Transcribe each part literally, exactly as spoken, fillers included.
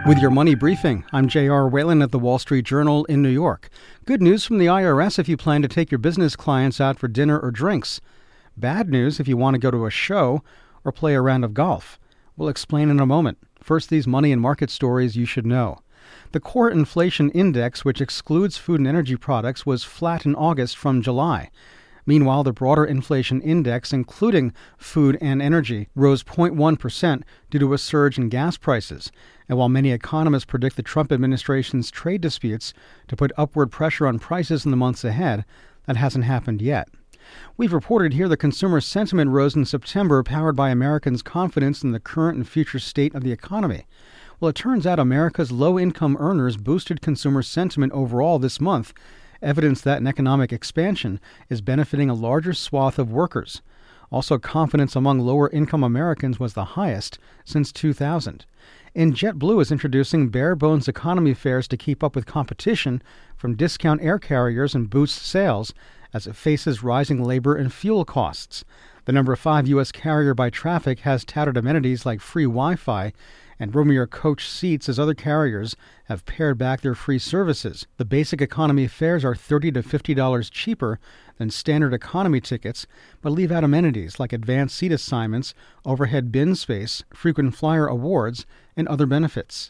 With your money briefing, I'm J R. Whalen at the Wall Street Journal in New York. Good news from the I R S if you plan to take your business clients out for dinner or drinks. Bad news if you want to go to a show or play a round of golf. We'll explain in a moment. First, these money and market stories you should know. The core inflation index, which excludes food and energy products, was flat in August from July. Meanwhile, the broader inflation index, including food and energy, rose zero point one percent due to a surge in gas prices. And while many economists predict the Trump administration's trade disputes to put upward pressure on prices in the months ahead, that hasn't happened yet. We've reported here that consumer sentiment rose in September, powered by Americans' confidence in the current and future state of the economy. Well, it turns out America's low-income earners boosted consumer sentiment overall this month, evidence that an economic expansion is benefiting a larger swath of workers. Also, confidence among lower-income Americans was the highest since two thousand. And JetBlue is introducing bare-bones economy fares to keep up with competition from discount air carriers and boost sales as it faces rising labor and fuel costs. The number five U S carrier by traffic has touted amenities like free Wi-Fi and roomier coach seats as other carriers have pared back their free services. The basic economy fares are thirty to fifty dollars cheaper than standard economy tickets, but leave out amenities like advanced seat assignments, overhead bin space, frequent flyer awards, and other benefits.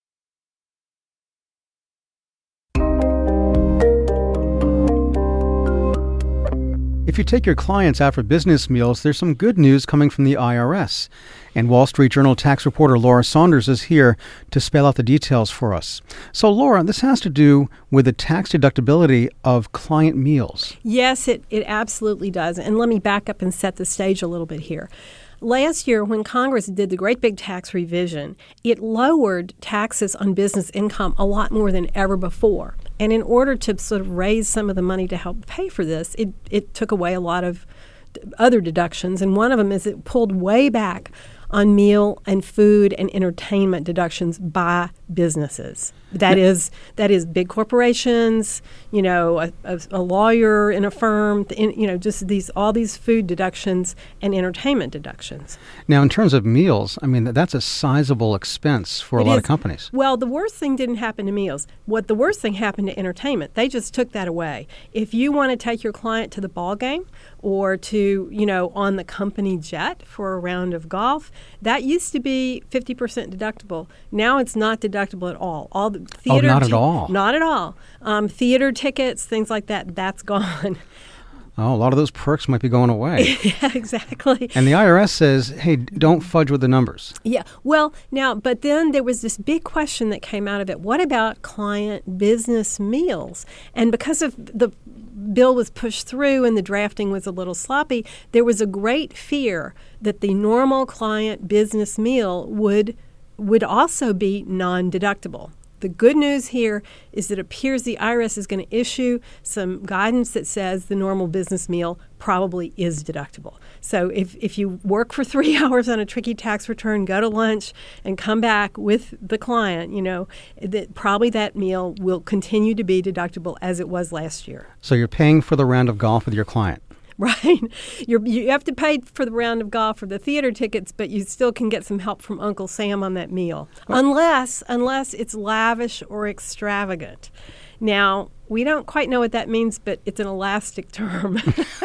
If you take your clients out for business meals, there's some good news coming from the I R S. And Wall Street Journal tax reporter Laura Saunders is here to spell out the details for us. So, Laura, this has to do with the tax deductibility of client meals. Yes, it, it absolutely does. And let me back up and set the stage a little bit here. Last year, when Congress did the great big tax revision, it lowered taxes on business income a lot more than ever before. And in order to sort of raise some of the money to help pay for this, it, it took away a lot of other deductions. And one of them is it pulled way back on meal and food and entertainment deductions by businesses. That is that is big corporations, you know, a, a, a lawyer in a firm, you know, just these all these food deductions and entertainment deductions. Now, in terms of meals, I mean, that's a sizable expense for a It lot is. of companies. Well, the worst thing didn't happen to meals. What the worst thing happened to entertainment. They just took that away. If you want to take your client to the ball game or to, you know, on the company jet for a round of golf, that used to be fifty percent deductible. Now it's not deductible at all. All the theater oh, not t- at all. Not at all. Um, theater tickets, things like that, that's gone. Oh, a lot of those perks might be going away. Yeah, exactly. And the I R S says, hey, don't fudge with the numbers. Yeah. Well, now, but then there was this big question that came out of it. What about client business meals? And because of the bill was pushed through and the drafting was a little sloppy, there was a great fear that the normal client business meal would would also be non-deductible. The good news here is that it appears the I R S is going to issue some guidance that says the normal business meal probably is deductible. So if, if you work for three hours on a tricky tax return, go to lunch, and come back with the client, you know, that probably that meal will continue to be deductible as it was last year. So you're paying for the round of golf with your client. Right. You're, you have to pay for the round of golf or the theater tickets, but you still can get some help from Uncle Sam on that meal, oh. unless unless it's lavish or extravagant. Now, we don't quite know what that means, but it's an elastic term.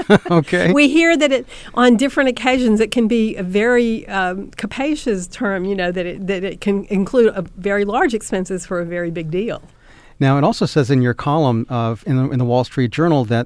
Okay. We hear that it, on different occasions, it can be a very um, capacious term, you know, that it, that it can include a very large expenses for a very big deal. Now, it also says in your column of in the, in the Wall Street Journal that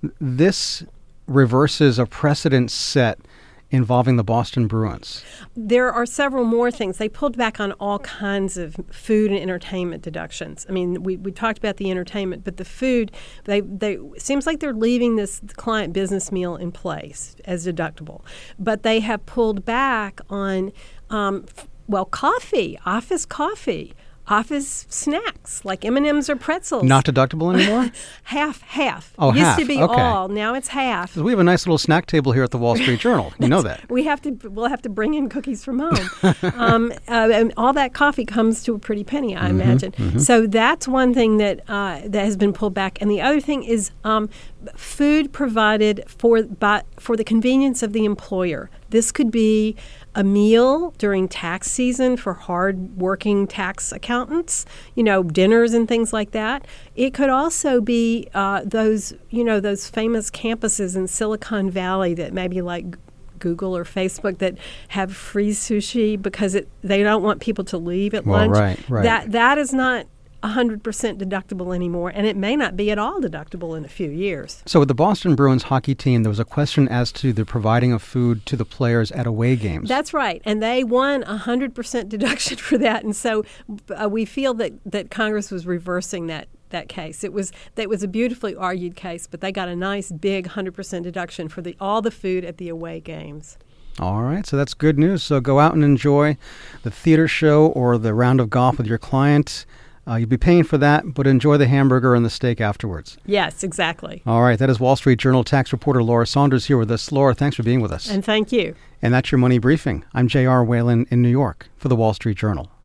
this reverses a precedent set involving the Boston Bruins. There are several more things. They pulled back on all kinds of food and entertainment deductions. I mean, we, we talked about the entertainment, but the food, they they it seems like they're leaving this client business meal in place as deductible. But they have pulled back on, um, well, coffee, office coffee. Office snacks like M and M's or pretzels. Not deductible anymore? half, half. Oh, Used half. to be okay. all. Now it's half. We have a nice little snack table here at the Wall Street Journal. You know that. We have to. We'll have to bring in cookies from home. um, uh, and all that coffee comes to a pretty penny, I mm-hmm, imagine. Mm-hmm. So that's one thing that uh, that has been pulled back. And the other thing is um, food provided for by, for the convenience of the employer. This could be a meal during tax season for hard-working tax accountants, you know, dinners and things like that. It could also be uh, those, you know, those famous campuses in Silicon Valley that maybe like Google or Facebook that have free sushi because it, they don't want people to leave at well, lunch. Right, right. That that is not one hundred percent deductible anymore, and it may not be at all deductible in a few years. So with the Boston Bruins hockey team, there was a question as to the providing of food to the players at away games. That's right, and they won one hundred percent deduction for that, and so uh, we feel that, that Congress was reversing that that case. It was that was a beautifully argued case, but they got a nice big one hundred percent deduction for the all the food at the away games. All right, so that's good news. So go out and enjoy the theater show or the round of golf with your client. Uh, you'll be paying for that, but enjoy the hamburger and the steak afterwards. Yes, exactly. All right, that is Wall Street Journal tax reporter Laura Saunders here with us. Laura, thanks for being with us. And thank you. And that's your Money Briefing. I'm J R. Whalen in New York for the Wall Street Journal.